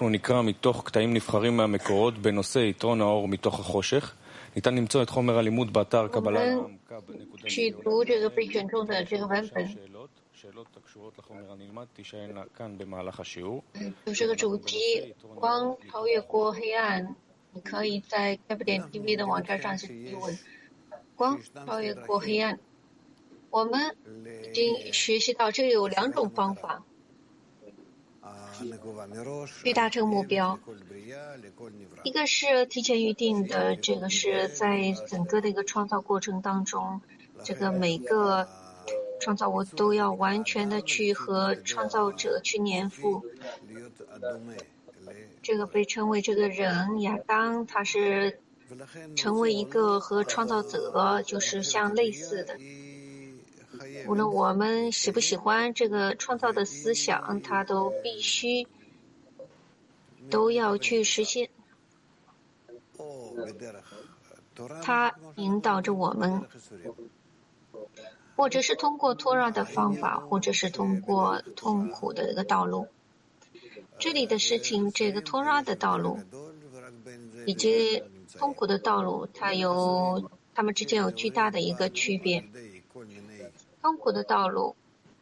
אנחנו נקרא מתוך קטעים נבחרים מהמקורות בנושא יתרון האור מתוך החושך. ניתן למצוא את חומר הלימוד באתר קבלה לעמקה שאלות הקשורות לחומר הנלמד תישאלנה כאן במהלך השיעור. 就这个主题光超越过黑暗，你可以在 KBDN TV 的网站上去提问。光超越过黑暗，我们已经学习到这里有两种方法去达成目标。一个是提前预定的，这个是在整个的一个创造过程当中，这个每个创造物都要完全的去和创造者去粘附。这个被称为这个人亚当，他是成为一个和创造者就是相类似的。无论我们喜不喜欢这个创造的思想，他都必须都要去实现。他引导着我们，或者是通过托拉的方法，或者是通过痛苦的一个道路。这里的事情，这个托拉的道路以及痛苦的道路，它们之间有巨大的一个区别。痛苦的道路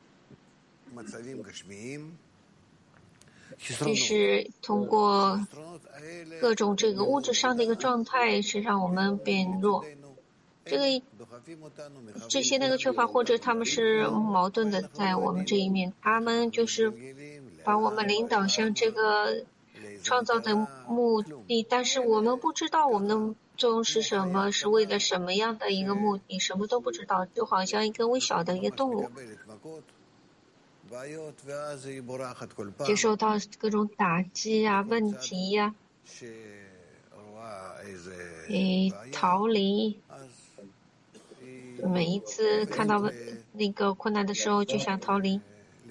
就是通过各种这个物质上的一个状态，是让我们变弱。这些那个缺乏，或者他们是矛盾的，在我们这一面，他们就是把我们领导向这个创造的目的，但是我们不知道我们的作用是什么，是为了什么样的一个目的，什么都不知道，就好像一个微小的一个动物，接受到各种打击啊、问题呀、逃离。每一次看到那个困难的时候，就想逃离。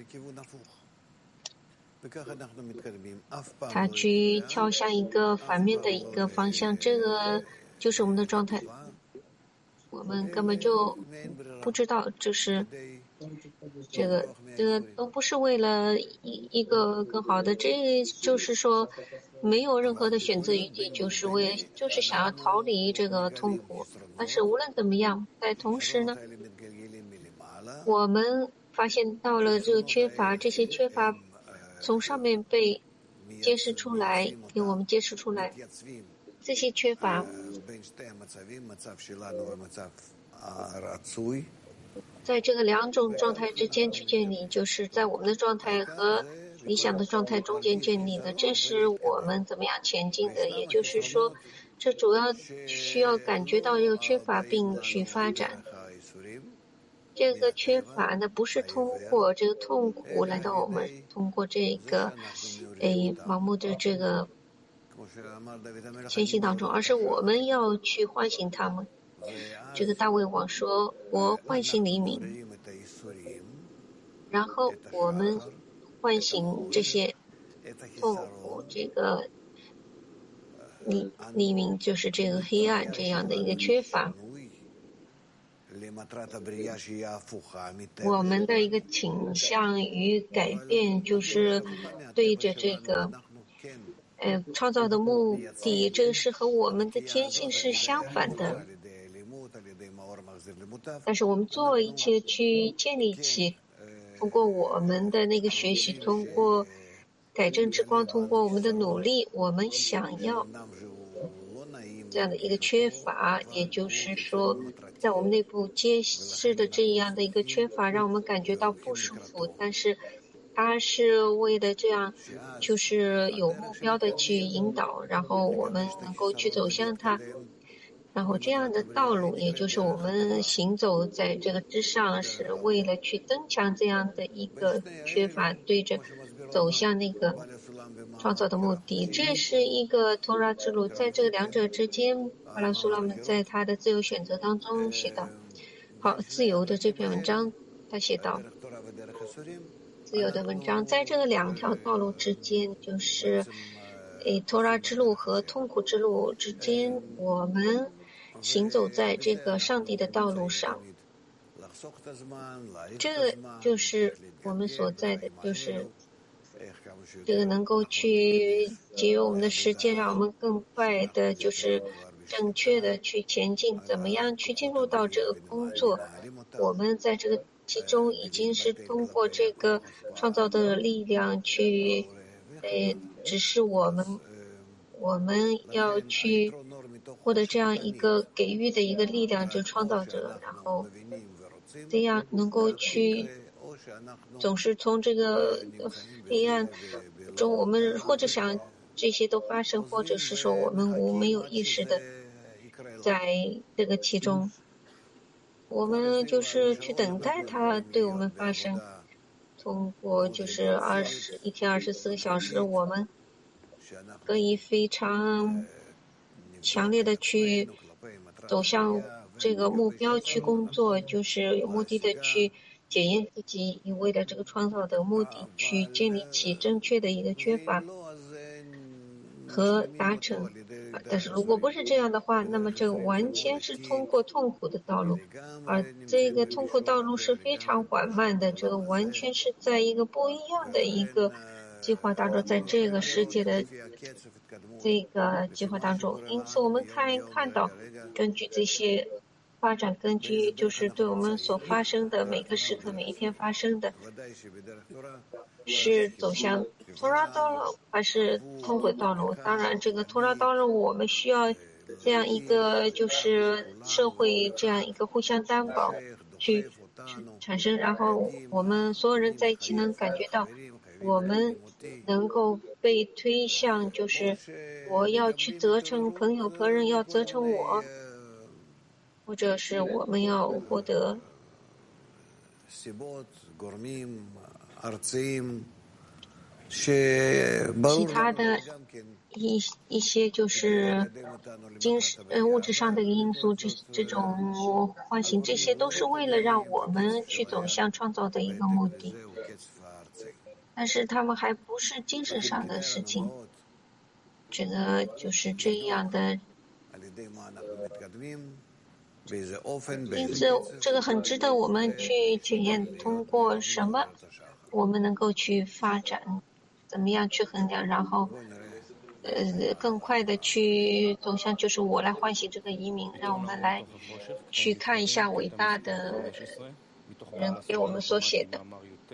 他去跳向一个反面的一个方向，这个就是我们的状态。我们根本就不知道，就是这个都不是为了一个更好的，这就是说没有任何的选择余地，就是想要逃离这个痛苦。但是无论怎么样，在同时呢，我们发现到了这个缺乏，这些缺乏从上面被揭示出来，给我们揭示出来，这些缺乏在这个两种状态之间去建立，就是在我们的状态和理想的状态中间建立的，这是我们怎么样前进的。也就是说，这主要需要感觉到这个缺乏并去发展。这个缺乏呢，不是通过这个痛苦来到我们，通过这个盲目的这个前行当中，而是我们要去唤醒他们。这个大卫王说：“我唤醒黎明。”然后我们唤醒这些痛苦，这个黎明就是这个黑暗这样的一个缺乏。我们的一个倾向与改变，就是对着这个创造的目的，这个是和我们的天性是相反的。但是我们做一切去建立起，通过我们的那个学习，通过改正之光，通过我们的努力，我们想要这样的一个缺乏，也就是说，在我们内部揭示的这样的一个缺乏，让我们感觉到不舒服。但是，它是为了这样，就是有目标的去引导，然后我们能够去走向它。然后这样的道路，也就是我们行走在这个之上，是为了去增强这样的一个缺乏，对着走向那个创造的目的。这是一个托拉之路，在这两者之间，巴拉苏拉们在他的自由选择当中写道：好，自由的这篇文章，他写道，自由的文章，在这个两条道路之间，就是托拉之路和痛苦之路之间，我们行走在这个上帝的道路上，这个就是我们所在的，就是这个能够去节约我们的时间，让我们更快的，就是正确的去前进。怎么样去进入到这个工作？我们在这个其中已经是通过这个创造的力量去，指示我们要去获得这样一个给予的一个力量，就创造者，然后这样能够去总是从这个黑暗中，我们或者想这些都发生，或者是说我们没有意识的在这个其中，我们就是去等待它对我们发生。通过就是一天24个小时，我们可以非常强烈的去走向这个目标去工作，就是有目的的去检验自己，以为了这个创造的目的去建立起正确的一个缺乏和达成。但是如果不是这样的话，那么这个完全是通过痛苦的道路，而这个痛苦道路是非常缓慢的，这个完全是在一个不一样的一个计划当中，在这个世界的这个计划当中。因此我们看到根据这些发展，根据就是对我们所发生的每个时刻每一天发生的，是走向托拉道路还是痛苦道路？当然这个托拉道路我们需要这样一个就是社会这样一个互相担保去产生，然后我们所有人在一起能感觉到我们能够被推向，就是我要去责成朋友，别人要责成我，或者是我们要获得其他的一些就是物质上的因素，这种唤醒，这些都是为了让我们去走向创造的一个目的，但是他们还不是精神上的事情。这个就是这样的，因此这个很值得我们去检验，通过什么我们能够去发展，怎么样去衡量，然后更快的去走向就是我来唤醒这个移民，让我们来去看一下伟大的人给我们所写的。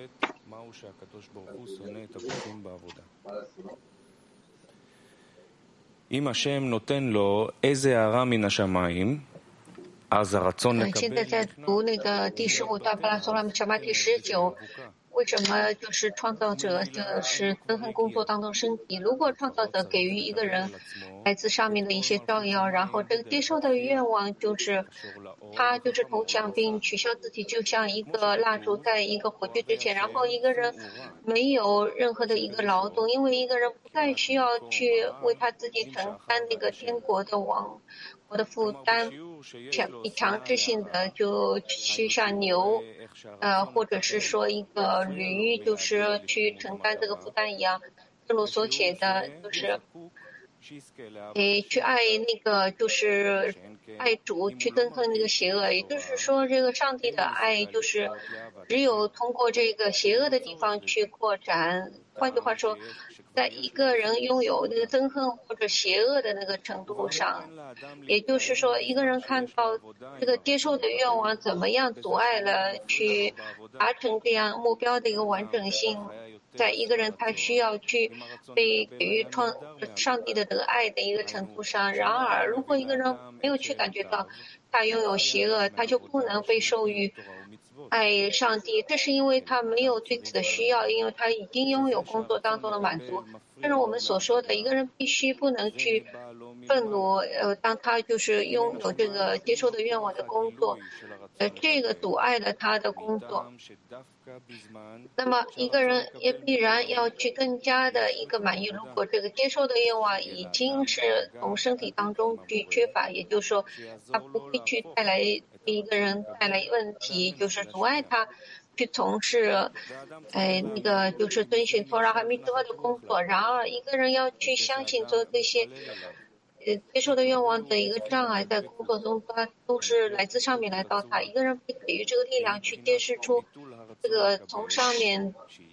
现在在读那个第15段巴拉索拉姆查玛第19，为什么就是创造者就是憎恨工作当中身体？如果创造者给予一个人来自上面的一些照耀，然后这个接受的愿望就是他就是投降并取消自己，就像一个蜡烛在一个火炬之前，然后一个人没有任何的一个劳动，因为一个人不再需要去为他自己承担那个天国的我的负担，强制性的就去像牛，或者是说一个驴，就是去承担这个负担一样。正如所写的，就是去爱那个就是爱主，去憎恨那个邪恶。也就是说，这个上帝的爱就是只有通过这个邪恶的地方去扩展。换句话说，在一个人拥有那个憎恨或者邪恶的那个程度上，也就是说，一个人看到这个接受的愿望怎么样阻碍了去达成这样目标的一个完整性，在一个人他需要去被给予上帝的这个爱的一个程度上。然而，如果一个人没有去感觉到他拥有邪恶，他就不能被授予爱上帝，这是因为他没有对此的需要，因为他已经拥有工作当中的满足。正如我们所说的，一个人必须不能去愤怒，当他就是拥有这个接受的愿望的工作，这个阻碍了他的工作。那么一个人也必然要去更加的一个满意。如果这个接受的愿望已经是从身体当中去缺乏，也就是说，他不会去给一个人带来问题，就是阻碍他去从事，那个就是遵循托拉和密特的工作。然而，一个人要去相信做这些。接受的愿望的一个障碍，在工作中，它都是来自上面来到他。一个人被给予这个力量，去揭示出这个从上面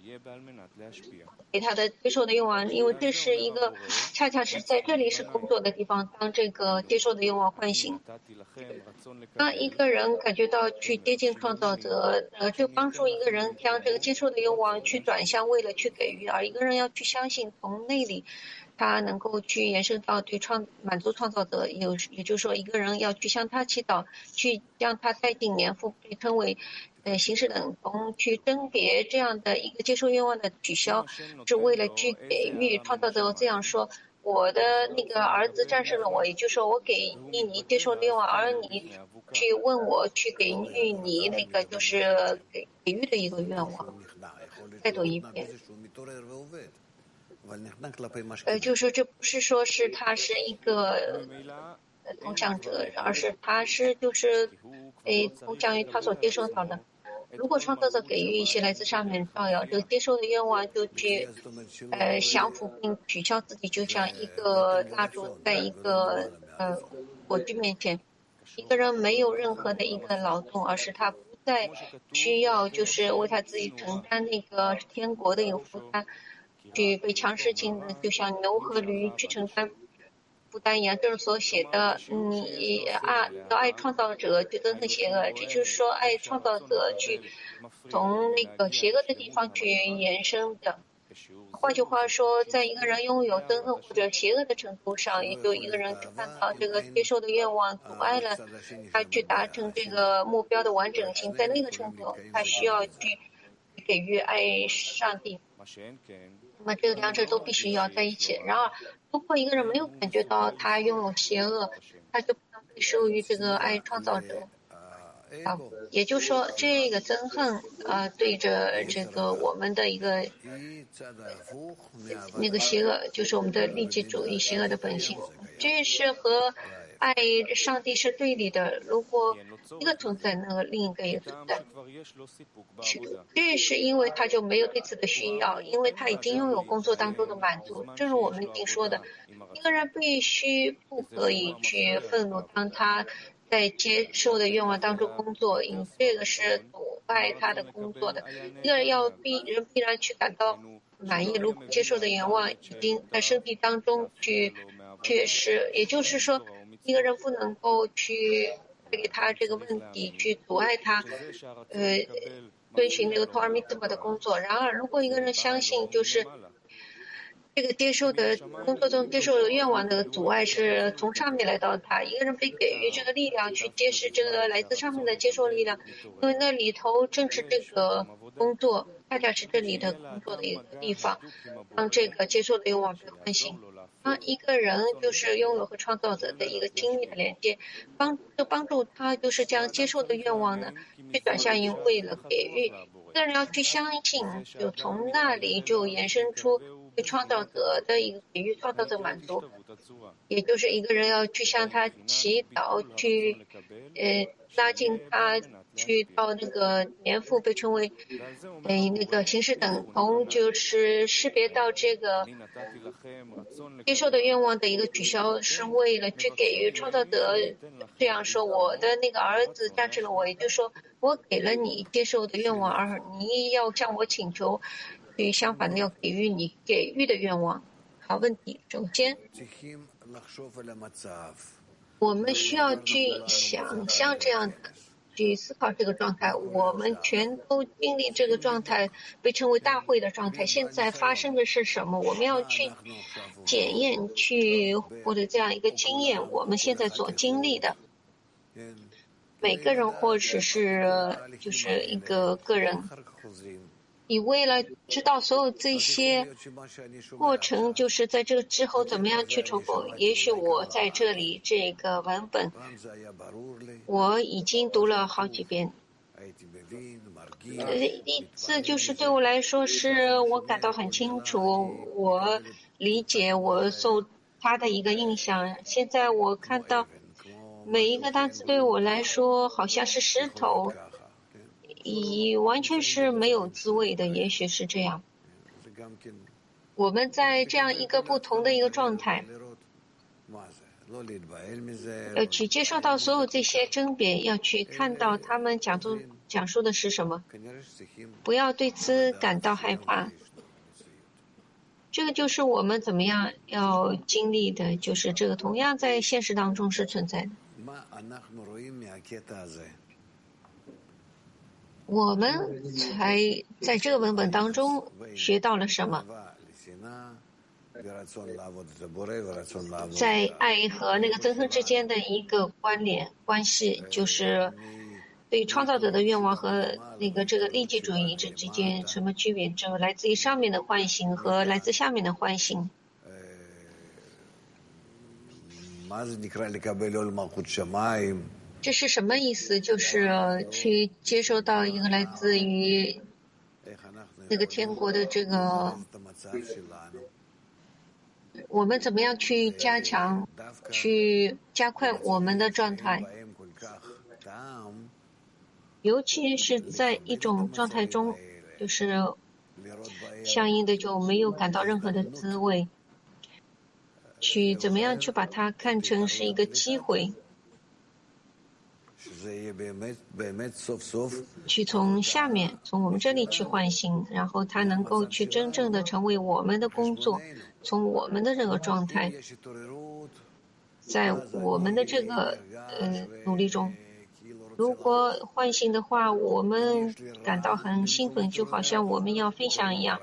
给他的接受的愿望，因为这是一个恰恰是在这里是工作的地方，当这个接受的愿望唤醒。当一个人感觉到去接近创造者，就帮助一个人将这个接受的愿望去转向，为了去给予，而一个人要去相信，从内里他能够去延伸到对满足创造者，也就是说，一个人要去向他祈祷，去将他带进年富，被称为形式等同，去甄别这样的一个接受愿望的取消，是为了去给予创造者这样说。我的那个儿子战胜了我，也就是说，我给予你接受愿望，而你去问我去给予你那个就是给予的一个愿望。再读一遍。就是说，这不是说是他是一个投降者，而是他是就是投降于他所接受到的。如果创造者给予一些来自上面照耀，这个接受的愿望就去降服并取消自己，就像一个蜡烛在一个火炬面前，一个人没有任何的一个劳动，而是他不再需要就是为他自己承担那个天国的一个负担，去被强势性的就像牛和驴去承担负担一样。这是所写的，爱创造者就憎恨邪恶，这就是说爱创造者去从那个邪恶的地方去延伸的。换句话说，在一个人拥有憎恨或者邪恶的程度上，也就一个人去看到这个接受的愿望阻碍了他去达成这个目标的完整性，在那个程度，他需要去给予爱上帝。那么这两者都必须要在一起。然而，如果一个人没有感觉到他拥有邪恶，他就不能被授予这个爱创造者。也就是说，这个憎恨对着这个我们的一个那个邪恶，就是我们的利己主义邪恶的本性，这是和爱上帝是对立的。如果一个存在，那个另一个也存在。这是因为他就没有对此的需要，因为他已经拥有工作当中的满足。正如我们已经说的，一个人必须不可以去愤怒，当他在接受的愿望当中工作，因为这个是阻碍他的工作的。一个人必然去感到满意，如果接受的愿望已经在身体当中去缺失，也就是说，一个人不能够去给他这个问题去阻碍他遵循这个托尔密兹巴的工作。然而，如果一个人相信就是这个接受的工作中接受的愿望的阻碍是从上面来到他，一个人被给予这个力量去揭示这个来自上面的接受力量，因为那里头正是这个工作，恰恰是这里的工作的一个地方，让这个接受的愿望被唤醒。当一个人就是拥有和创造者的一个亲密的连接，帮助他就是将接受的愿望呢，去转向于为了给予。一个人要去相信，就从那里就延伸出对创造者的一个给予创造者满足，也就是一个人要去向他祈祷，去拉近他去到那个年富，被称为那个形式等同，就是识别到这个接受的愿望的一个取消，是为了去给予创造者这样说：我的那个儿子战胜了我，也就是说，我给了你接受的愿望，而你要向我请求，与相反的要给予你给予的愿望。好，问题首先，我们需要去想象这样的。去思考这个状态，我们全都经历这个状态，被称为大会的状态。现在发生的是什么？我们要去检验，去获得这样一个经验。我们现在所经历的，每个人或者是就是一个个人，你为了知道所有这些过程，就是在这个之后怎么样去重复。也许我在这里这个文本我已经读了好几遍，一次就是对我来说是我感到很清楚，我理解我受他的一个印象。现在我看到每一个单词对我来说好像是石头，完全是没有滋味的，也许是这样。我们在这样一个不同的一个状态， 要去接受到所有这些争辩，要去看到他们讲述的是什么，不要对此感到害怕。这个就是我们怎么样要经历的，就是这个同样在现实当中是存在的。我们才在这个文本当中学到了什么？在爱和那个憎恨之间的一个关系，就是对创造者的愿望和那个这个利己主义之间什么区别？只有来自于上面的唤醒和来自下面的唤醒。这是什么意思？就是去接受到一个来自于那个天国的这个。我们怎么样去加强、去加快我们的状态？尤其是在一种状态中，就是相应的就没有感到任何的滋味。去怎么样去把它看成是一个机会？去从下面，从我们这里去唤醒，然后它能够去真正的成为我们的工作，从我们的这个状态，在我们的这个努力中，如果唤醒的话，我们感到很兴奋，就好像我们要分享一样。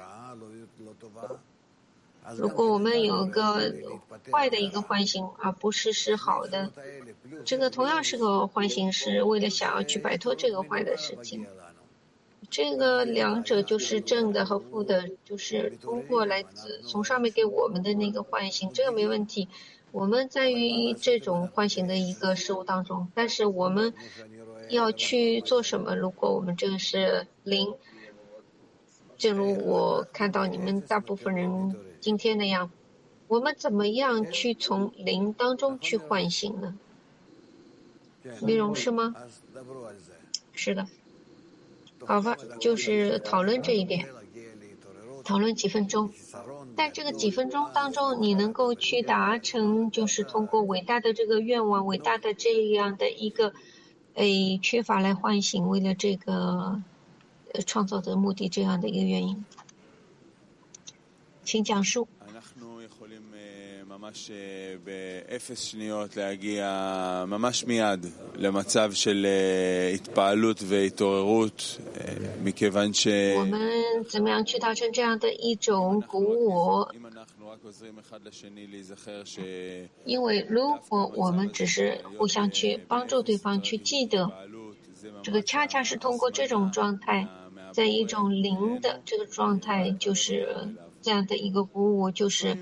如果我们有个坏的一个唤醒，而不是好的，这个同样是个唤醒，是为了想要去摆脱这个坏的事情。这个两者就是正的和负的，就是通过来自从上面给我们的那个唤醒，这个没问题。我们在于这种唤醒的一个事物当中，但是我们要去做什么？如果我们这个是零，正如我看到你们大部分人今天那样，我们怎么样去从零当中去唤醒呢？内容是吗？是的。好吧，就是讨论这一点，讨论几分钟。在这个几分钟当中，你能够去达成，就是通过伟大的这个愿望，伟大的这样的一个缺乏来唤醒，为了这个创造的目的这样的一个原因。请讲述。 ממש ב0 שניות להגיע ממש מיד למצב של התפעלות והתעוררות מכיוון ש 我们怎么样去达成这样的一种鼓舞？因为如果我们只是互相去帮助对方去记得，这个恰恰是通过这种状态，在一种零的这个状态，就是这样的一个鼓舞，就是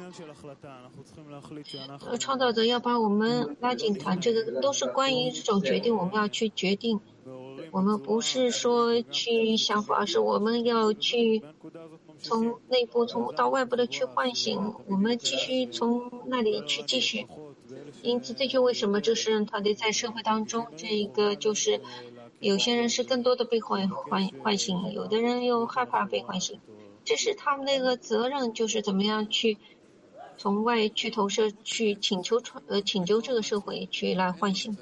创造者要把我们拉进团，这个都是关于这种决定，我们要去决定。我们不是说去想法，而是我们要去从内部到外部的去唤醒，我们继续从那里去继续。因此，这就为什么这是团队在社会当中，这个就是有些人是更多的被唤醒，有的人又害怕被唤醒。这是他们那个责任，就是怎么样去从外去投射，去请求这个社会去来唤醒。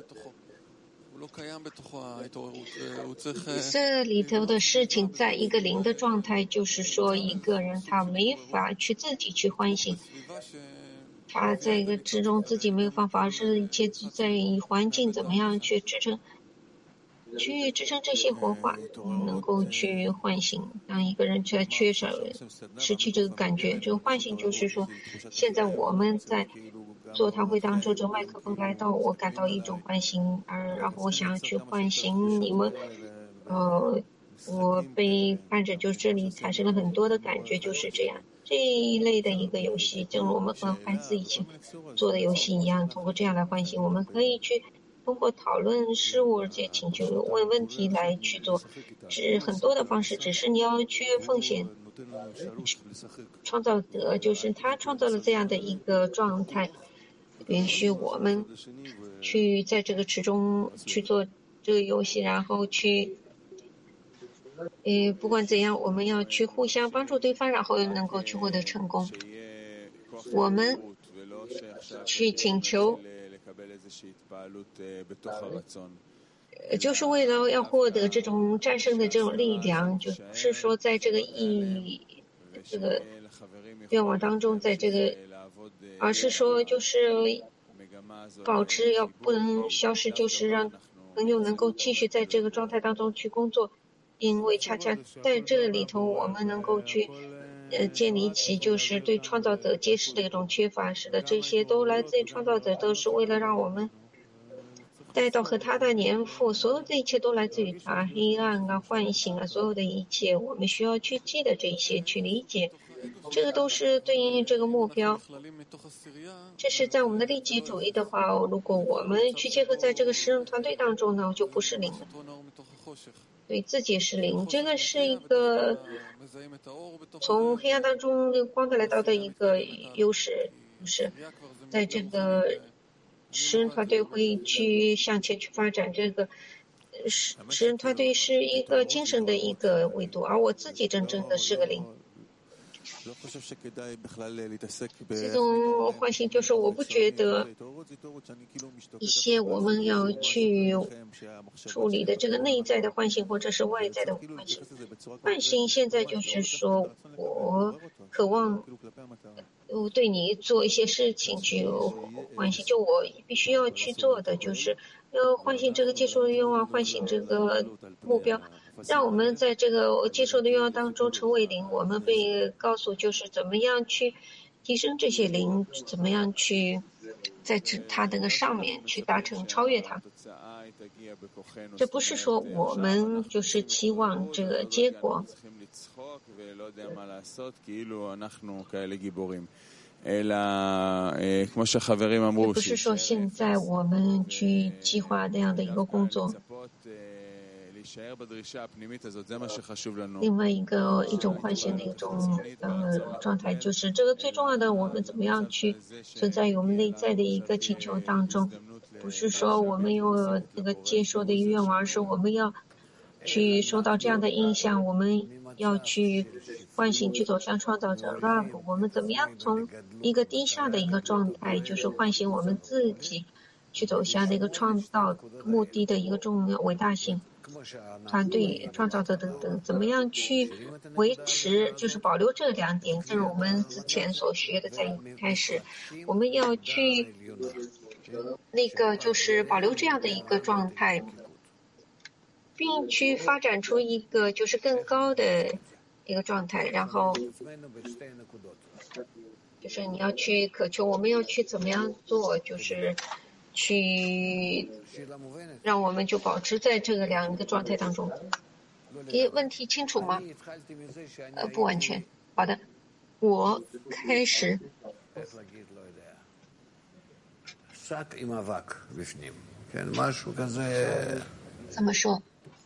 这里头的事情，在一个零的状态，就是说一个人他没法去自己去唤醒，他在一个之中自己没有办法，是一切在于环境怎么样去支撑这些活化，能够去唤醒。当一个人在缺少失去这个感觉，这个唤醒就是说，现在我们在座谈会当中，这麦克风来到，我感到一种唤醒，然后我想要去唤醒你们。我被伴着，就这里产生了很多的感觉，就是这样。这一类的一个游戏，正如我们和孩子一起做的游戏一样，通过这样来唤醒，我们可以去通过讨论事物，而且请求问问题来去做，是很多的方式，只是你要去奉献。创造者就是他创造了这样的一个状态，允许我们去在这个池中去做这个游戏，然后去不管怎样，我们要去互相帮助对方，然后能够去获得成功。我们去请求，就是为了要获得这种战胜的这种力量，就不是说在这个愿望当中，在这个，而是说就是保持要不能消失，就是让朋友能够继续在这个状态当中去工作，因为恰恰在这里头我们能够去建立起就是对创造者揭示的一种缺乏，使得这些都来自于创造者，都是为了让我们带到和他的年富，所有的一切都来自于他，黑暗啊、唤醒啊，所有的一切，我们需要去记得这些，去理解，这个都是对应这个目标。这是在我们的利己主义的话，如果我们去结合在这个诗人团队当中呢，就不是零了，对自己是零，这个是一个从黑暗当中光的来到的一个优势，就是在这个诗人团队会去向前去发展。这个诗人团队是一个精神的一个维度，而我自己真正的是个零。这种唤醒就是我不觉得一些我们要去处理的这个内在的唤醒或者是外在的唤醒。唤醒现在就是说我渴望对你做一些事情去唤醒，就我必须要去做的就是要唤醒这个接受的愿望，唤醒这个目标，让我们在这个接受的愿望当中成为零。我们被告诉就是怎么样去提升这些零，怎么样去在它那个上面去达成超越它。这不是说我们就是期望这个结果，不是说现在我们去计划那样的一个工作。另外一种唤醒的一种状态，就是这个最重要的，我们怎么样去存在于我们内在的一个请求当中，不是说我们有那个接受的愿望，而是我们要去受到这样的影响，我们要去唤醒，去走向创造者 love。我们怎么样从一个低下的一个状态，就是唤醒我们自己，去走向那个创造目的的一个重要伟大性。团队创造者等等，怎么样去维持，就是保留这两点，正如我们之前所学的，在一开始，我们要去那个就是保留这样的一个状态，并去发展出一个就是更高的一个状态，然后就是你要去渴求，我们要去怎么样做，就是去让我们就保持在这个两个状态当中。问题清楚吗？不完全。好的，我开始。怎么说？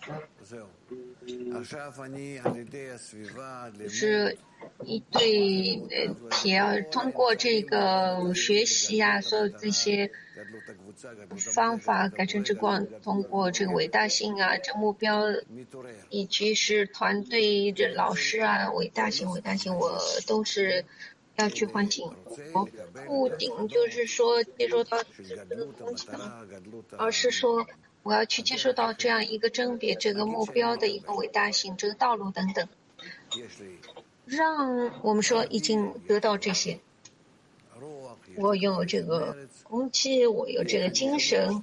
是一对铁，通过这个学习啊，所有这些方法改成之光，通过这个伟大性啊，这目标，以及是团队这老师啊，伟大性，我都是要去唤醒。我不仅就是说接受到这个东西，而是说我要去接受到这样一个甄别这个目标的一个伟大性，这个道路等等，让我们说已经得到这些。我有这个空气，我有这个精神，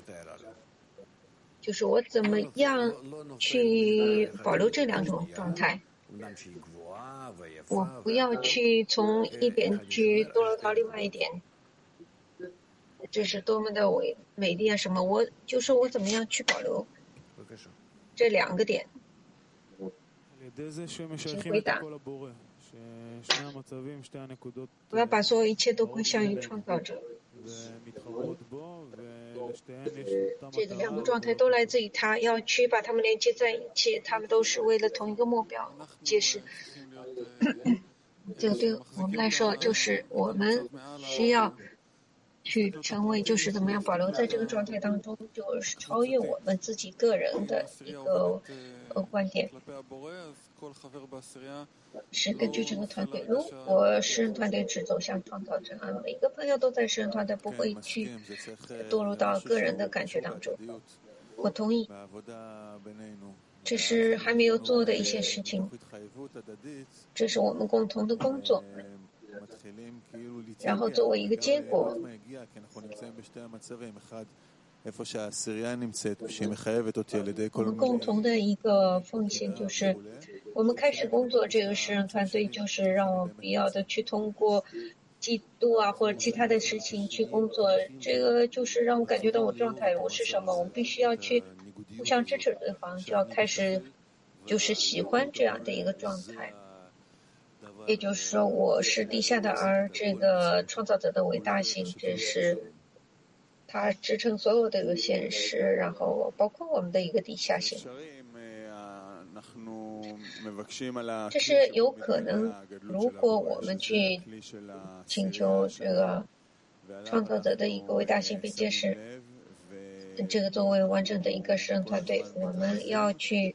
就是我怎么样去保留这两种状态。我不要去从一边去堕落到另外一点，这是多么的美丽啊！什么？我怎么样去保留这两个点？请回答。我要把所有一切都归向于创造者。这个两个状态都来自于他，要去把它们连接在一起，他们都是为了同一个目标。解释。这个对我们来说，就是我们需要去成为，就是怎么样保留在这个状态当中，就是超越我们自己个人的一个观点，是根据这个团队。如果诗人团队只走向创造者，每个朋友都在诗人团队，不会去堕入到个人的感觉当中。我同意，这是还没有做的一些事情，这是我们共同的工作。然后作为一个结果，我们共同的一个奉献就是，我们开始工作，这个诗人团队就是让我们必要的去通过嫉妒啊或者其他的事情去工作，这个就是让我感觉到我状态我是什么，我们必须要去互相支持对方，就要开始就是喜欢这样的一个状态。也就是说，我是地下的，而这个创造者的伟大性，这是它支撑所有的一个现实，然后包括我们的一个地下性。这是有可能，如果我们去请求这个创造者的一个伟大性被揭示，这个作为完整的一个诗人团队，我们要去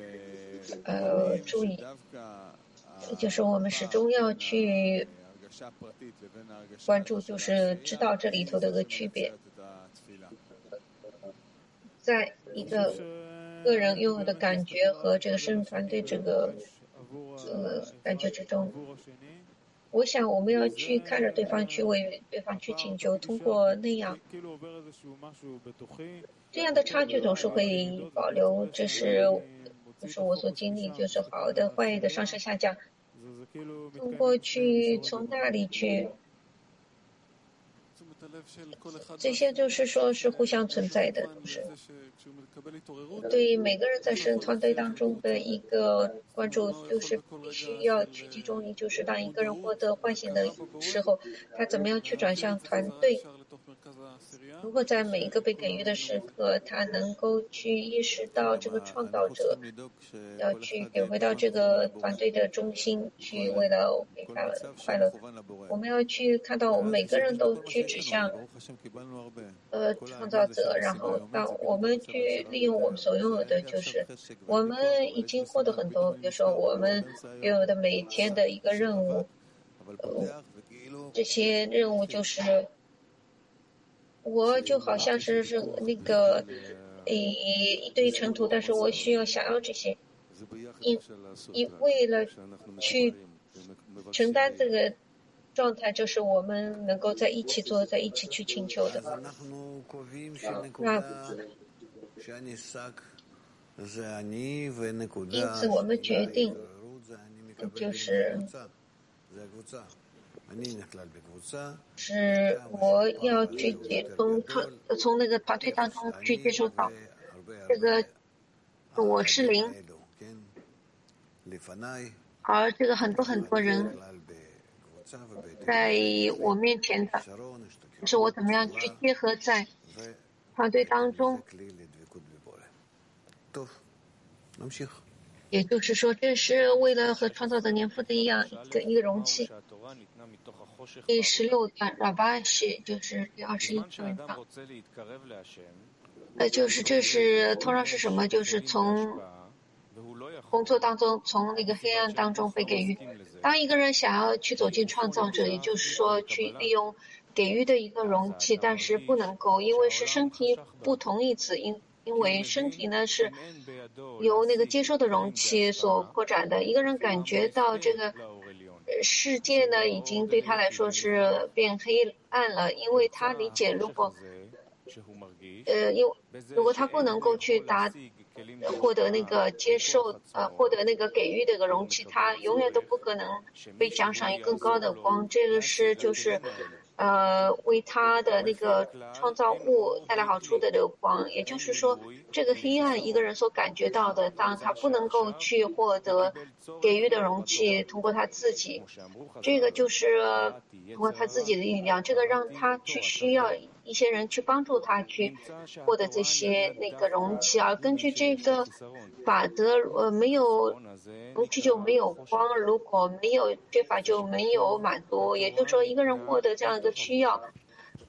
注意。就是我们始终要去关注，就是知道这里头的一个区别，在一个个人拥有的感觉和这个生命团队这个感觉之中，我想我们要去看着对方，去为对方去请求，通过那样，这样的差距总是会保留，这是就是我所经历，就是好的坏的上升下降。通过去从那里去，这些就是说是互相存在的，就是对每个人在生团队当中的一个关注，就是必须要去集中于，就是当一个人获得唤醒的时候，他怎么样去转向团队。如果在每一个被给予的时刻，他能够去意识到这个创造者要去给回到这个团队的中心，去为了给快乐。我们要去看到我们每个人都去指向创造者，然后当我们去利用我们所拥有的，就是我们已经获得很多，比如说我们拥有的每一天的一个任务，这些任务就是我就好像是那个一堆尘土，但是我需要想要这些，为了去承担这个状态，就是我们能够在一起做，在一起去请求的。因此我们决定就是我要去从那个团队当中去接受到这个我是零，而这个很多人在我面前的，是我怎么样去结合在团队当中。也就是说，这是为了和创造者年复的一样一个容器。第16段Rabashi就是第21段章。就是这是通常是什么？就是从工作当中，从那个黑暗当中被给予。当一个人想要去走进创造者，也就是说去利用给予的一个容器，但是不能够，因为是身体不同意此，因为身体呢是由那个接受的容器所扩展的。一个人感觉到这个世界呢已经对他来说是变黑暗了，因为他理解如果他不能够去获得那个接受获得那个给予的一个容器，他永远都不可能被奖赏以更高的光。这个是就是为他的那个创造物带来好处的这个光，也就是说，这个黑暗一个人所感觉到的，当他不能够去获得给予的容器，通过他自己，这个就是通过他自己的力量，这个让他去需要一些人去帮助他去获得这些那个容器，而根据这个法则，没有容器就没有光，如果没有缺乏就没有满足，也就是说，一个人获得这样一个需要，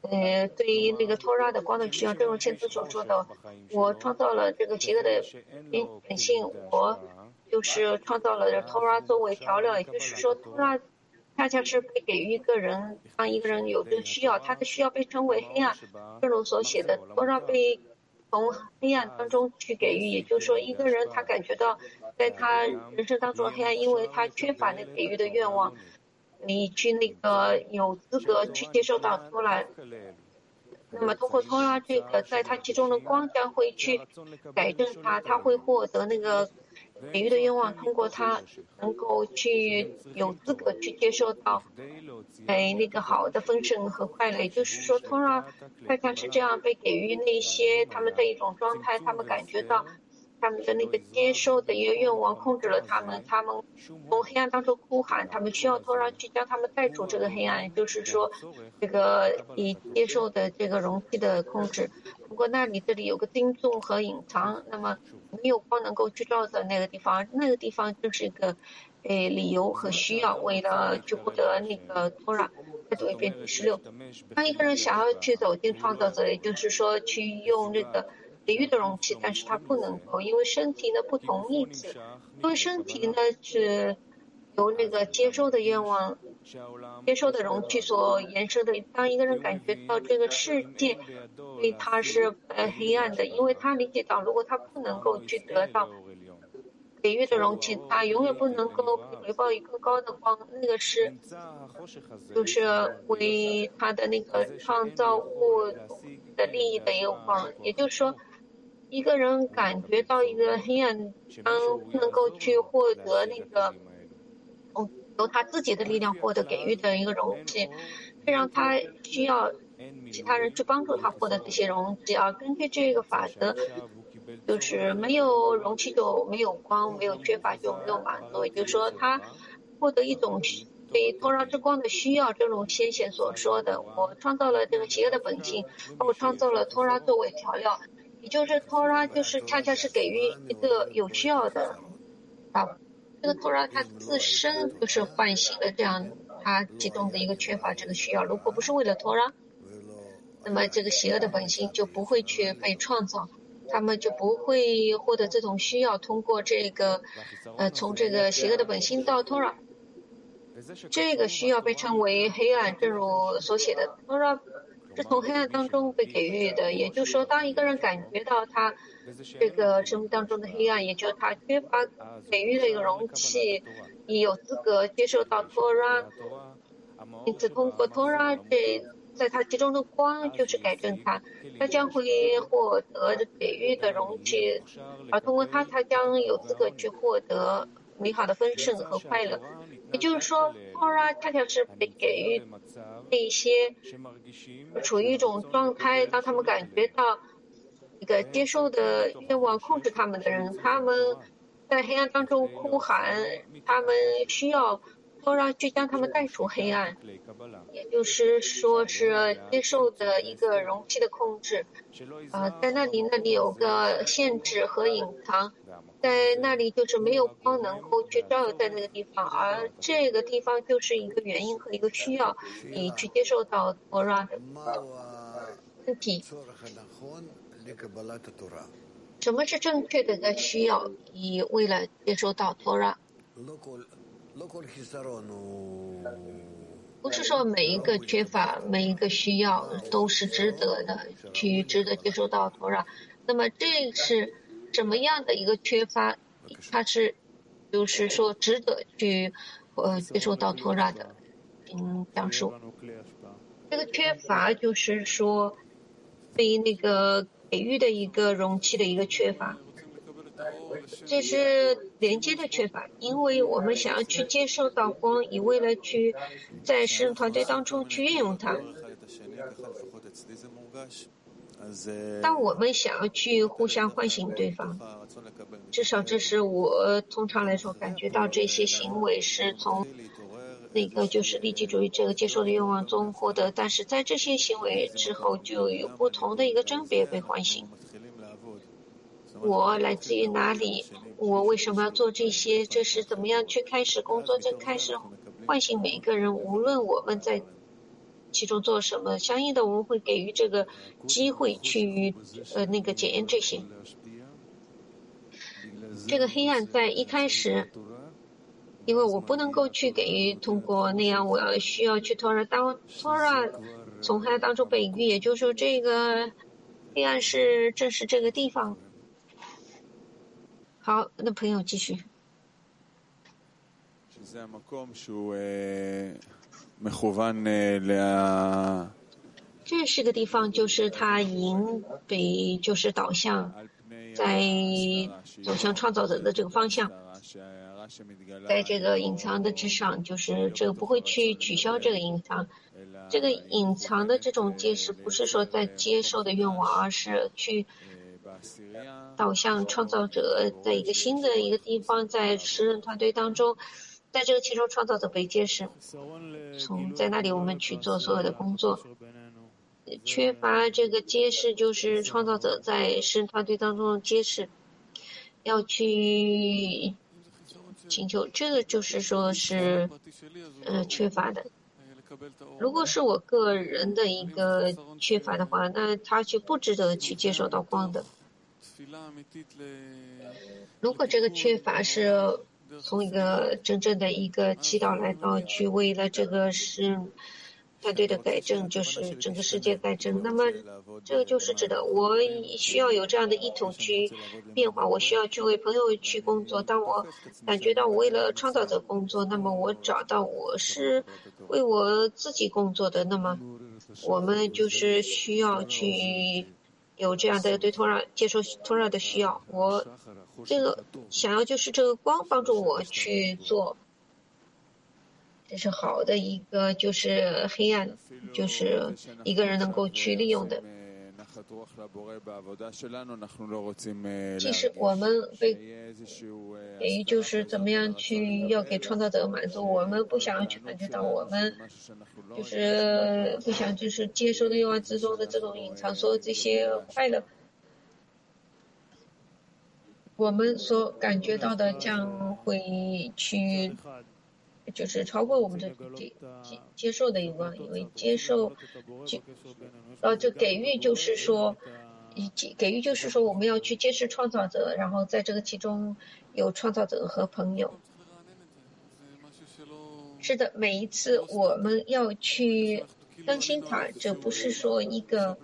对于那个托拉的光的需要，正如先祖所说的，我创造了这个邪恶的本性，我就是创造了托拉作为调料，也就是说，托拉恰恰是被给予一个人，当一个人有这个需要，他的需要被称为黑暗，正如所写的，托拉被从黑暗当中去给予，也就是说，一个人他感觉到在他人生当中黑暗，因为他缺乏那给予的愿望。你去那个有资格去接受到托拉，那么通过托拉这个，在他其中的光将会去改正他，他会获得那个给予的愿望，通过他能够去有资格去接受到那个好的丰盛和快乐。也就是说，托拉恰恰是这样被给予那些他们在一种状态，他们感觉到他们的那个接受的一个愿望控制了他们，他们从黑暗当中呼喊，他们需要托拉去将他们带出这个黑暗，也就是说，这个以接受的这个容器的控制。不过那里这里有个丁纵和隐藏，那么没有光能够去照在那个地方，那个地方就是一个理由和需要，为了去获得那个托拉。再读一遍第16。当一个人想要去走进创造者，也就是说去用这个给予的容器，但是他不能够，因为身体呢不同意此，因为身体呢是由那个接受的愿望、接受的容器所延伸的。当一个人感觉到这个世界对他是黑暗的，因为他理解到，如果他不能够去得到给予的容器，他永远不能够回报一个高的光，那个是就是为他的那个创造物的利益的一个光，也就是说。一个人感觉到一个黑暗，不能够去获得那个由他自己的力量获得给予的一个容器，这让他需要其他人去帮助他获得这些容器。而根据这个法则，就是没有容器就没有光，没有缺乏就没有满足。也就是说，他获得一种对托拉之光的需要，正如先贤所说的，我创造了这个邪恶的本性，我创造了托拉作为调料。也就是托拉，就是恰恰是给予一个有需要的这个托拉它自身就是唤醒了这样它其中的一个缺乏这个需要。如果不是为了托拉，那么这个邪恶的本性就不会去被创造，他们就不会获得这种需要。通过这个从这个邪恶的本性到托拉，这个需要被称为黑暗，正如所写的托拉。是从黑暗当中被给予的，也就是说，当一个人感觉到他这个生命当中的黑暗，也就是他缺乏给予的一个容器，你有资格接受到托拉，因此通过托拉在他其中的光就是改正他，他将会获得给予的容器，而通过他将有资格去获得美好的丰盛和快乐。也就是说，托拉恰恰是被给予那些处于一种状态，当他们感觉到一个接受的愿望控制他们的人，他们在黑暗当中呼喊，他们需要托拉去将他们带出黑暗，也就是说是接受的一个容器的控制。在那里有个限制和隐藏。在那里就是没有光能够去照在那个地方，而这个地方就是一个原因和一个需要，你去接受到托拉的问题。什么是正确的一个需要？你为了接受到托拉，不是说每一个缺乏、每一个需要都是值得的，值得接受到托拉。那么这是什么样的一个缺乏，它是就是说值得去接受到托拉的讲述。这个缺乏就是说对于那个给予的一个容器的一个缺乏，这是连接的缺乏，因为我们想要去接受到光，以为了去在使用团队当中去运用它。当我们想要去互相唤醒对方，至少这是我通常来说感觉到这些行为是从那个就是利己主义这个接受的愿望中获得，但是在这些行为之后就有不同的一个甄别被唤醒。我来自于哪里？我为什么要做这些？这是怎么样去开始工作？这开始唤醒每一个人，无论我们在其中做什么，相应的我们会给予这个机会去检验这些。这个黑暗在一开始，因为我不能够去给予通过那样，我需要去托拉，当托拉从黑暗当中被隐喻，也就是说这个黑暗正是这个地方。好，那朋友继续。这是个地方，就是它就是导向走向创造者的这个方向，在这个隐藏的之上，就是这个不会去取消这个隐藏。这个隐藏的这种揭示，不是说在接受的愿望，而是去导向创造者，在一个新的一个地方，在10人团队当中，在这个其中创造者被揭示，在那里我们去做所有的工作。缺乏这个揭示，就是创造者在10人团队当中的揭示，要去请求，这个就是说是缺乏的。如果是我个人的一个缺乏的话，那他就不值得去接受到光的。如果这个缺乏是从一个真正的一个祈祷来到去为了这个是团队的改正，就是整个世界改正，那么这个就是指的我需要有这样的意图去变化，我需要去为朋友去工作。当我感觉到我为了创造者工作，那么我找到我是为我自己工作的，那么我们就是需要去有这样的对托拉接受托拉的需要。我这个想要就是这个光帮助我去做。这是好的一个，就是黑暗，就是一个人能够去利用的。即使我们给予就是怎么样去要给创造者满足，我们不想要去感觉到，我们就是不想就是接受的欲望之中的这种隐藏，所有这些快乐，我们所感觉到的将会去。就是超过我们的接受的欲望，因为接受就给予就是说，给予就是说我们要去揭示创造者，然后在这个其中有创造者和朋友。是的，每一次我们要去更新它，这不是说一个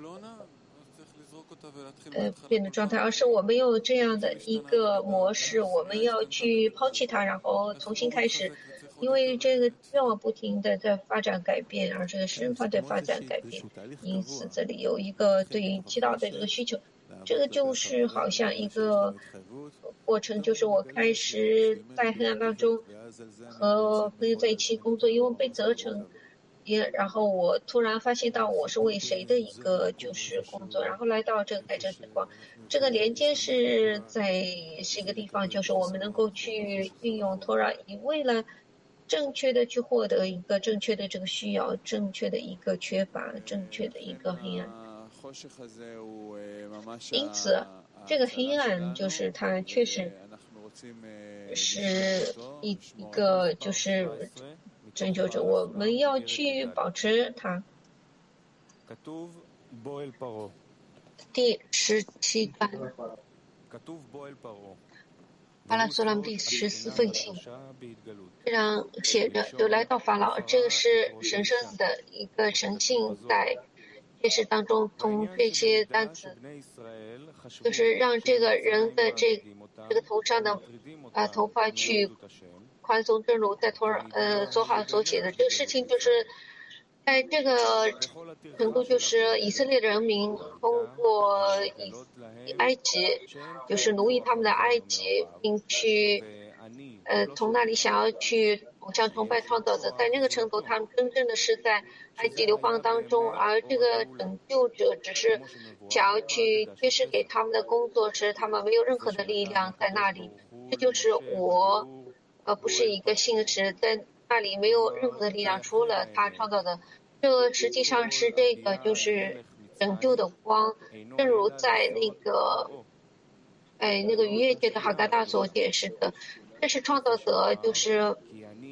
变的状态，而是我们有这样的一个模式，我们要去抛弃它，然后重新开始。因为这个愿望不停的在发展改变，而这个10人团队发展改变，因此这里有一个对于祈祷的这个需求，这个就是好像一个过程，就是我开始在黑暗当中和朋友在一起工作，因为被责成，然后我突然发现到我是为谁的一个就是工作，然后来到这个改正时光，这个连接是一个地方，就是我们能够去运用托拉，为了正确的去获得一个正确的这个需要，正确的一个缺乏，正确的一个黑暗。因此，这个黑暗就是它确实是一个就是拯救者，我们要去保持它。第17段。法老苏朗第14份信，这样写着：有来到法老，这个是神圣的一个神性在揭示当中，从这些单词，就是让这个人的这个头上的头发去宽松，正如在所好所写的这个事情，就是在这个程度，就是以色列人民通过埃及，就是奴役他们的埃及，并去从那里想要去偶像崇拜创造者，在那个程度，他们真正的是在埃及流放当中，而这个拯救者只是想要去揭示给他们的工作时，他们没有任何的力量在那里。这就是我，不是一个信使，在那里没有任何的力量，除了他创造的。这实际上是这个就是拯救的光，正如在那个逾越节的哈嘎达所解释的，这是创造者就是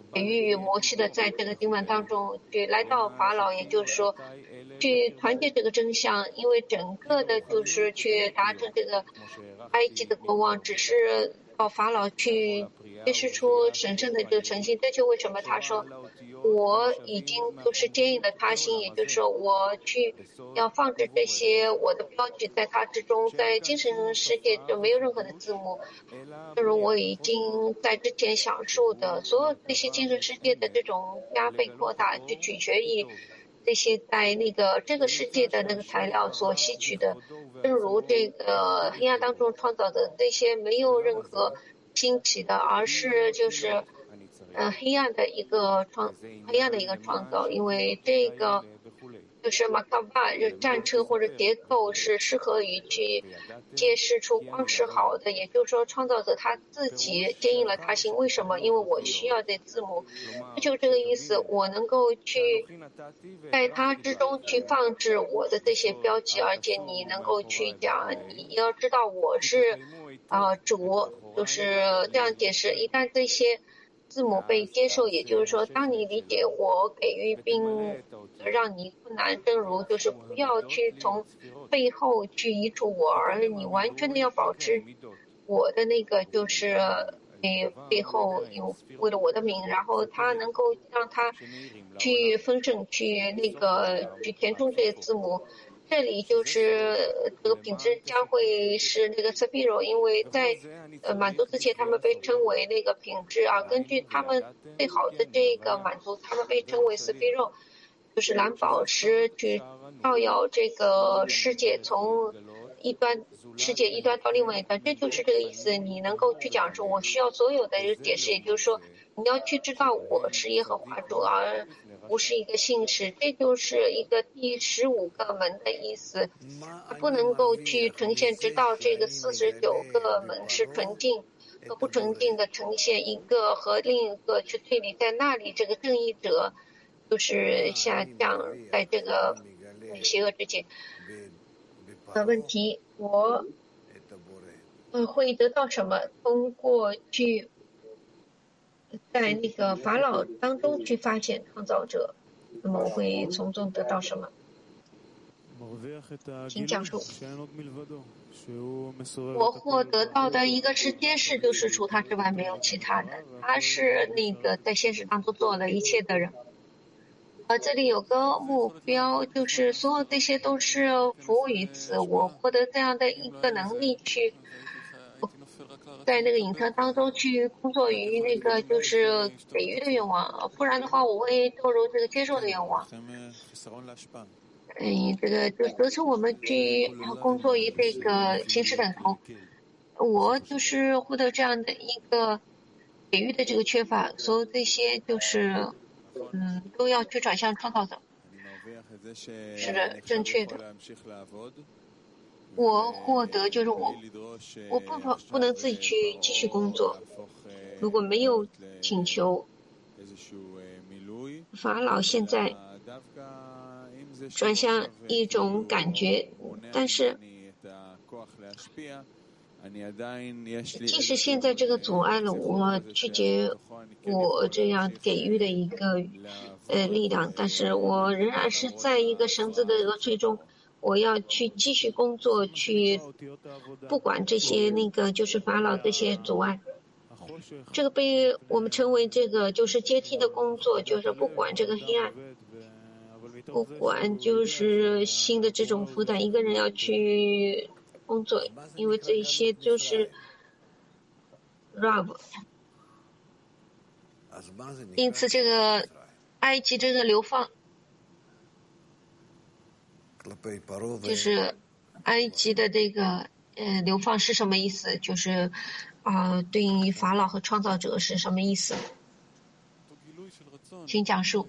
给予摩西的，在这个经文当中去来到法老，也就是说去团结这个真相，因为整个的就是去达成这个埃及的国王只是到法老去揭示出神圣的这个诚信。这就为什么他说我已经就是坚硬的他心，也就是说我去要放置这些我的标记在它之中，在精神世界就没有任何的字幕，正如我已经在之前讲述的，所有这些精神世界的这种加倍扩大，就取决于这些在这个世界的那个材料所吸取的，正如这个黑暗当中创造的这些没有任何新奇的，而是就是黑暗的一个创造，因为这个就是马卡巴战车或者结构是适合于去揭示出光是好的，也就是说创造者他自己坚硬了他心。为什么？因为我需要这字母，就这个意思，我能够去在它之中去放置我的这些标记，而且你能够去讲，你要知道我是主，就是这样解释。一旦这些字母被接受，也就是说当你理解我给予并让你困难，正如就是不要去从背后去移除我，而你完全的要保持我的那个就是背后有为了我的名，然后他能够让他去丰盛去去填充这些字母。这里就是这个品质将会是那个 Sapiro， 因为在满足之前，他们被称为那个品质啊。根据他们最好的这个满足，他们被称为 Sapiro， 就是蓝宝石去照耀这个世界，从世界一端到另外一端，这就是这个意思。你能够去讲述，我需要所有的解释，也就是说，你要去知道我是耶和华主，而不是一个姓氏，这就是一个第15个门的意思。不能够去呈现，直到这个49个门是纯净和不纯净的呈现，一个和另一个去对立，在那里这个正义者就是下降在这个邪恶之间。问题，我会得到什么？通过去在那个法老当中去发现创造者，那么我会从中得到什么？请讲述。我获得到的一个是揭示，就是除他之外没有其他的，他是那个在现实当中做了一切的人。这里有个目标，就是所有这些都是服务于此。我获得这样的一个能力，去在那个影特当中去工作于那个就是给予的愿望，不然的话我会堕入这个接受的愿望。这个就得成我们去工作于这个形式等同。我就是获得这样的一个给予的这个缺乏，所有这些就是都要去转向创造者。是的，正确的。我获得就是我不能自己去继续工作，如果没有请求。法老现在转向一种感觉，但是即使现在这个阻碍了我拒绝我这样给予的一个力量，但是我仍然是在一个绳子的扼催中，我要去继续工作，去不管这些就是法老这些阻碍。这个被我们称为这个就是阶梯的工作，就是不管这个黑暗，不管就是新的这种负担，一个人要去工作，因为这些就是 Rab。 因此这个埃及这个流放，就是埃及的这个流放是什么意思？就是对应于法老和创造者是什么意思？请讲述。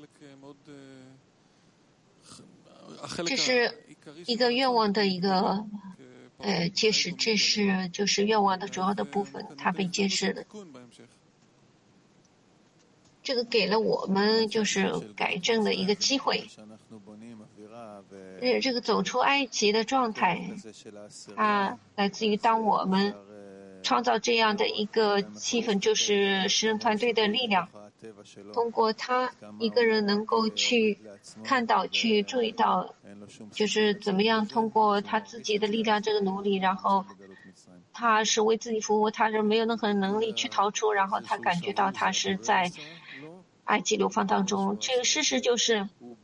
这是一个愿望的一个揭示，这是就是愿望的主要的部分，它被揭示的。这个给了我们就是改正的一个机会。这个走出埃及的状态，它来自于当我们创造这样的一个气氛，就是诗人团队的力量。 通过他一个人能够去看到、去注意到，就是怎么样通过他自己的力量这个努力，然后他是为自己服务，他人没有任何能力去逃出，然后他感觉到他是在埃及流放当中。这个事实就是，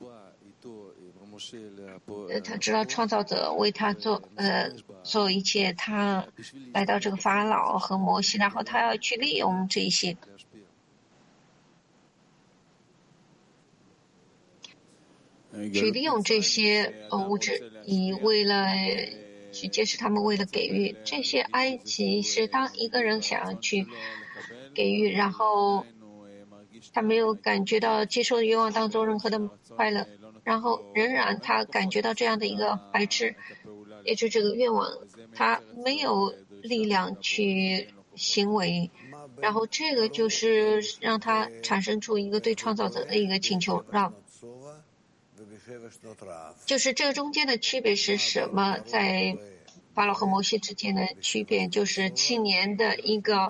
他知道创造者为他做一切，他来到这个法老和摩西，然后他要去利用这些。去利用这些物质，以为了去揭示他们为了给予这些埃及是当一个人想要去给予，然后他没有感觉到接受的愿望当中任何的快乐，然后仍然他感觉到这样的一个排斥，也就是这个愿望，他没有力量去行为，然后这个就是让他产生出一个对创造者的一个请求，就是这个中间的区别是什么？在法老和摩西之间的区别，就是7年的一个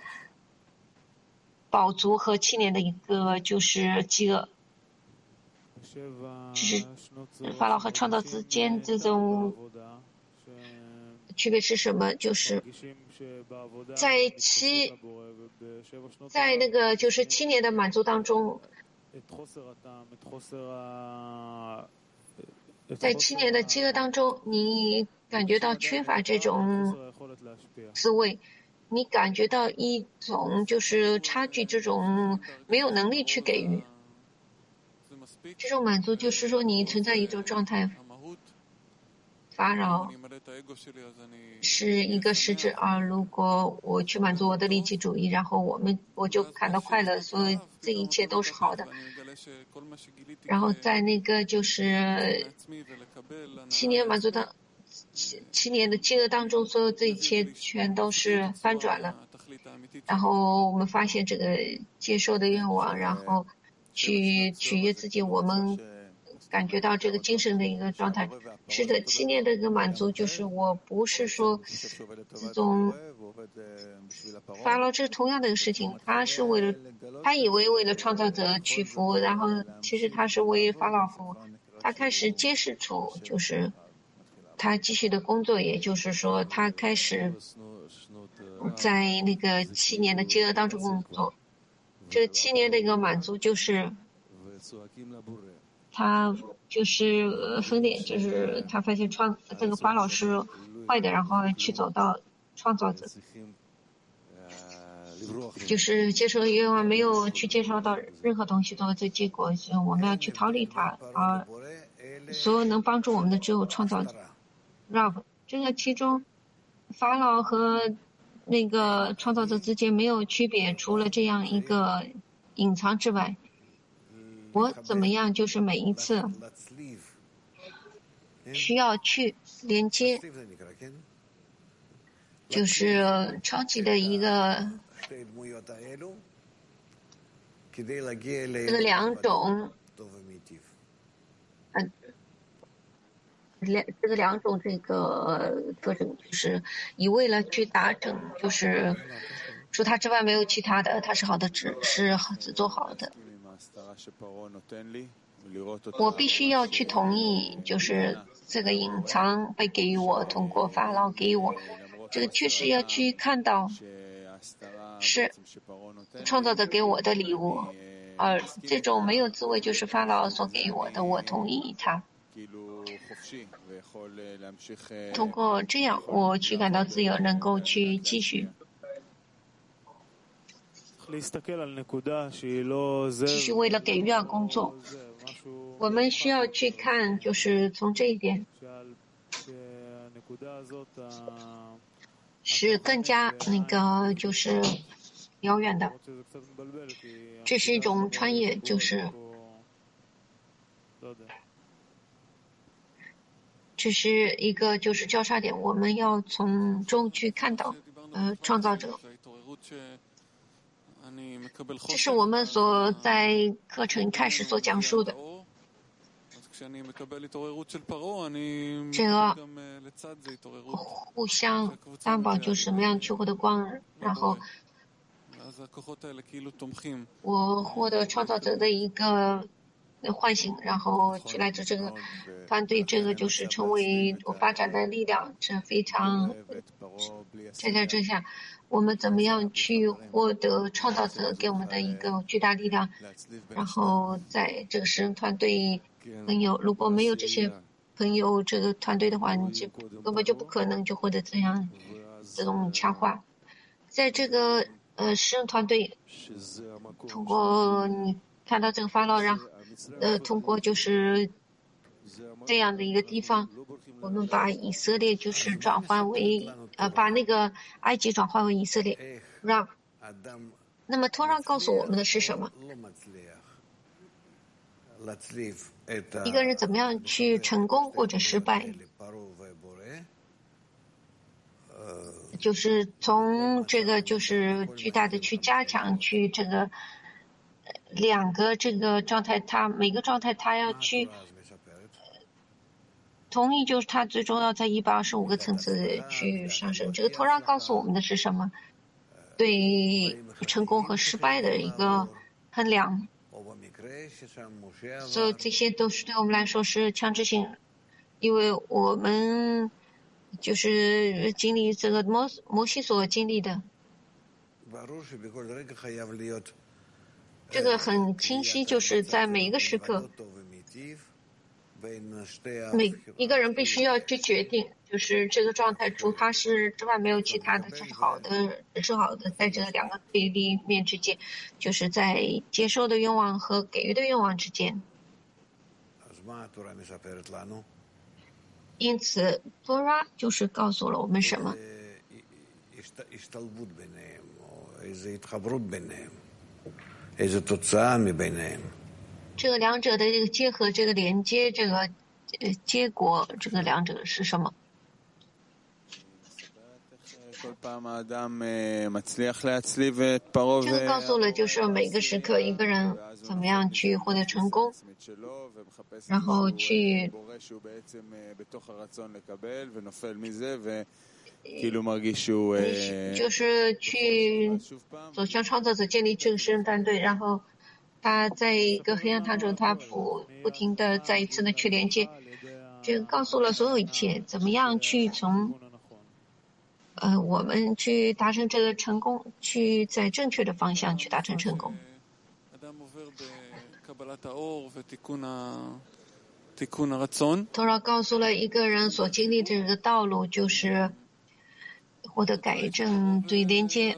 饱足和7年的一个就是饥饿。就是法老和创造之间这种区别是什么？就是在那个就是7年的满足当中。在7年的饥饿当中，你感觉到缺乏这种滋味，你感觉到一种就是差距，这种没有能力去给予。这种满足就是说你存在一种状态，法老是一个实质啊。如果我去满足我的利己主义，然后我就感到快乐，所以这一切都是好的。然后在那个就是7年满足的7年的饥饿当中，所有这一切全都是翻转了。然后我们发现这个接受的愿望，然后去取悦自己，我们感觉到这个精神的一个状态。是的，7年的一个满足，就是我不是说这种法老这同样的一个事情，他以为为了创造者去服务，然后其实他是为法老服务。他开始揭示出，就是他继续的工作，也就是说，他开始在那个7年的饥饿当中工作。这7年的一个满足就是他就是分裂，就是他发现这个法老是坏的，然后去走到创造者，就是接受愿望没有去接受到任何东西的这结果，是我们要去逃离它，所有能帮助我们的只有创造者。这个其中法老和那个创造者之间没有区别，除了这样一个隐藏之外，我怎么样就是每一次需要去连接，就是超级的一个这个两种这个两种这个特征，就是一味了去达成，就是除他之外没有其他的，他是好的，只做好的。我必须要去同意，就是这个隐藏被给予我，通过法老给予我，这个确实要去看到是创造者给我的礼物，而这种没有滋味就是法老所给予我的，我同意他。通过这样，我去感到自由，能够去继续为了给予而工作。我们需要去看，就是从这一点是更加那个就是遥远的，这是一种穿越，就是这是一个就是交叉点，我们要从中去看到创造者。这是我们所在课程开始所讲述的。这个互相担保就是什么样去获得光，然后我获得创造者的一个唤醒，然后去来自这个团队，这个就是成为我发展的力量，这非常在这下，我们怎么样去获得创造者给我们的一个巨大力量，然后在这个使人团队朋友，如果没有这些朋友这个团队的话，你就根本就不可能就获得这种强化，在这个使人团队通过你看到这个法老，然后通过就是这样的一个地方，我们把以色列就是转换为把那个埃及转换为以色列，那么托拉告诉我们的是什么？一个人怎么样去成功或者失败？就是从这个就是巨大的去加强去这个两个这个状态，他每个状态他要去同意，就是他最终要在125个层次去上升。这个托拉告诉我们的是什么？对成功和失败的一个衡量。所以这些都是对我们来说是强制性，因为我们就是经历这个摩西所经历的，这个很清晰，就是在每一个时刻，每一个人必须要去决定，就是这个状态除他是之外没有其他的，这是好的，是好的，在这两个对立面之间，就是在接受的愿望和给予的愿望之间。因此，托拉就是告诉了我们什么？这个两者的这个结合，这个连接，这个结果，这个两者是什么？这个告诉了就是每个时刻一个人怎么样去获得成功，然后去就是去走向创造者建立正式团队，然后他在一个黑暗当中，他不停的再一次的去连接，这个告诉了所有一切，怎么样去从我们去达成这个成功，去在正确的方向去达成成功。托拉告诉了一个人所经历的这个道路，就是获得改正对连接，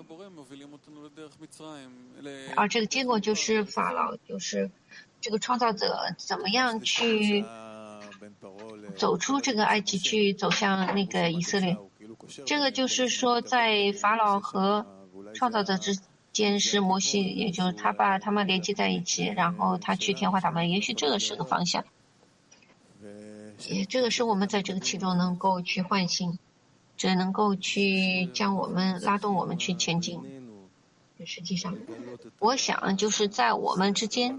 而这个结果就是法老，就是这个创造者怎么样去走出这个埃及，去走向那个以色列。这个就是说，在法老和创造者之间是摩西，也就是他把他们连接在一起，然后他去天化他们。也许这个是个方向，也这个是我们在这个其中能够去唤醒，只能够去将我们拉动我们去前进。实际上，我想就是在我们之间，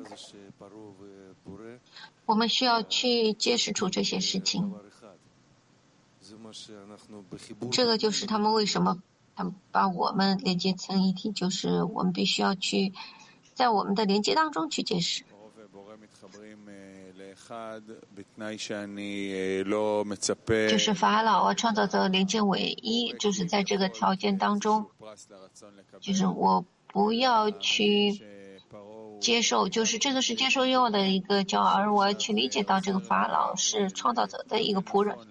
我们需要去揭示出这些事情。这个就是他们为什么他们把我们连接成一体，就是我们必须要去在我们的连接当中去揭示。就是法老啊，创造者连接为一，就是在这个条件当中，就是我不要去接受，就是这个是接受愿望的一个骄傲，而我要去理解到这个法老是创造者的一个仆人，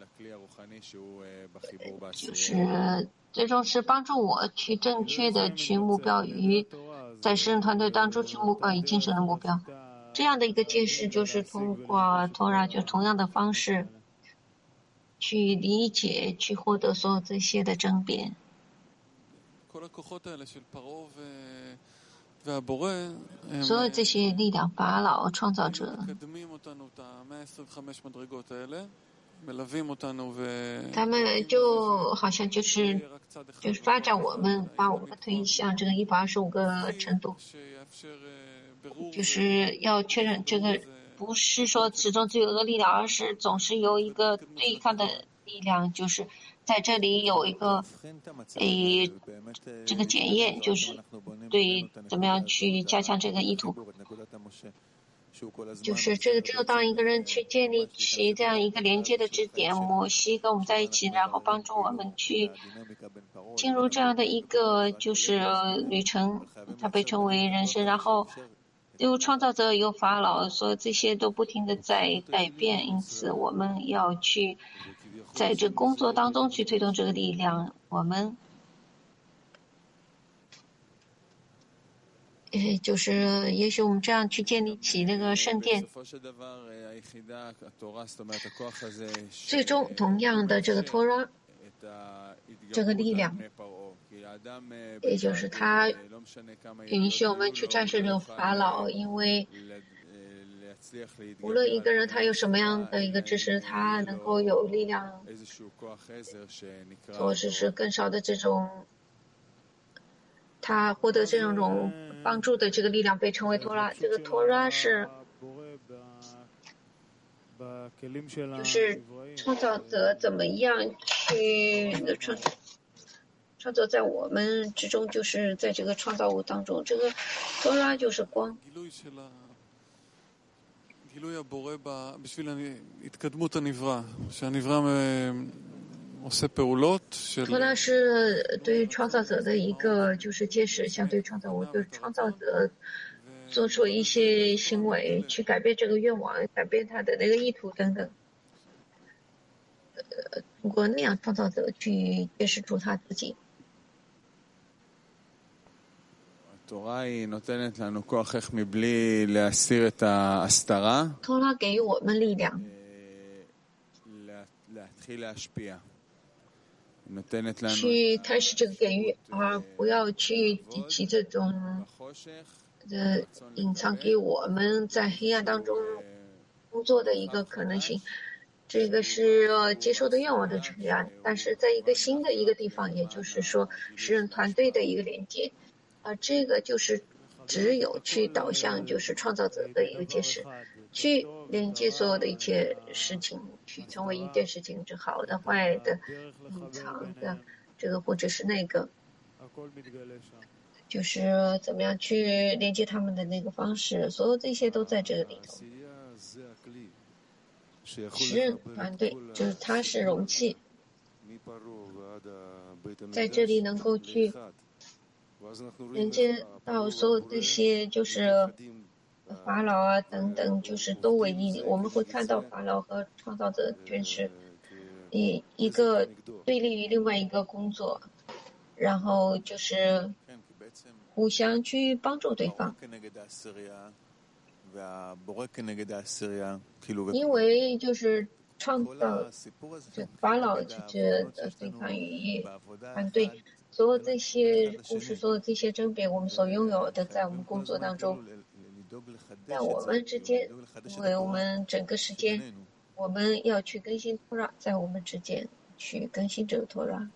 就是最终是帮助我去正确的去目标与在诗人团队当中去目标与精神的目标。这样的一个揭示就是通过托拉就同样的方式去理解，去获得所有这些的争辩。所有这些力量，法老创造者，他们就好像就是发展我们，把我们推向这个125个程度，就是要确认这个不是说始终只有一个力量，而是总是有一个对抗的力量，就是在这里有一个这个检验，就是对怎么样去加强这个意图。就是这个，只有当一个人去建立起这样一个连接的支点，摩西跟我们在一起，然后帮助我们去进入这样的一个就是旅程，它被称为人生。然后有创造者，有法老，所有这些都不停的在改变，因此我们要去在这工作当中去推动这个力量。我们就是也许我们这样去建立起那个圣殿，最终同样的这个托拉这个力量，也就是他允许我们去战胜这个法老，因为无论一个人他有什么样的一个知识，他能够有力量，或者是更少的这种他获得这种帮助的这个力量被称为托拉。这个托拉是就是创造者怎么样去创造在我们之中，就是在这个创造物当中，这个托拉就是光。托拉是对于创造者的一个就是揭示，相对创造物，就是创造者做出一些行为去改变这个愿望，改变他的那个意图等等。通过那样创造者去揭示出他自己。托拉给予我们力量。去开始这个给予，而不要去激起这种隐藏给我们在黑暗当中工作的一个可能性。这个是接受的愿望的黑暗，但是在一个新的一个地方，也就是说诗人团队的一个连接，这个就是只有去导向就是创造者的一个揭示，去连接所有的一切事情，去成为一件事情是好的、坏的、隐藏的，这个或者是那个，就是怎么样去连接他们的那个方式，所有这些都在这个里头。诗人团队就是它是容器，在这里能够去连接到所有这些就是法老啊等等，就是都为一。我们会看到法老和创造者全是一个对立于另外一个工作，然后就是互相去帮助对方。因为就是创造这法老就是对抗于反对，所有这些故事，所有这些争辩，我们所拥有的，在我们工作当中，在我们之间，因为我们整个时间，我们要去更新托拉，在我们之间去更新这个托拉。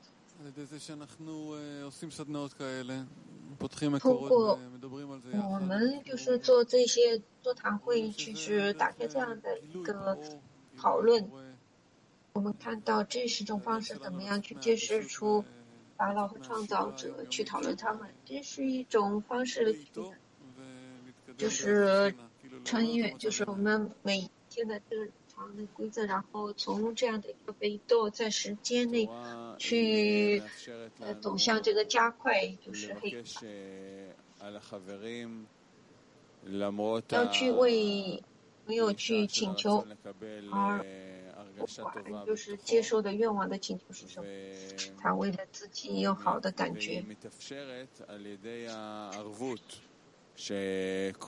通过我们就是做这些座谈会，其实打开这样的一个讨论，我们看到这是种方式怎么样去揭示出法老和创造者去讨论他们，这是一种方式，就是穿越，就是我们每天的这个长的规则，然后从这样的一个维度在时间内去走向这个加快，就是黑要去为没有去请求，而不管就是接受的愿望的请求是什么，他为了自己有好的感觉。就是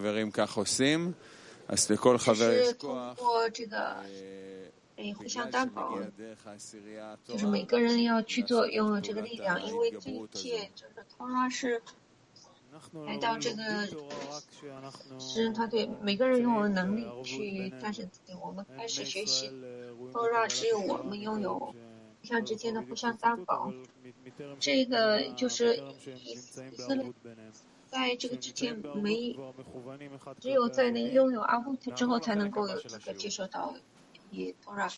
通过这个互相担保，就是每个人要去做拥有这个力量，因为这一切就是托拉是来到这个诗人团队，每个人拥有能力去战胜自己。我们开始学习托拉，只有我们拥有互相之间的互相担保。这个就是以色列在这个之前只有在那拥有阿布特之后，才能够有资格接受到以托拉。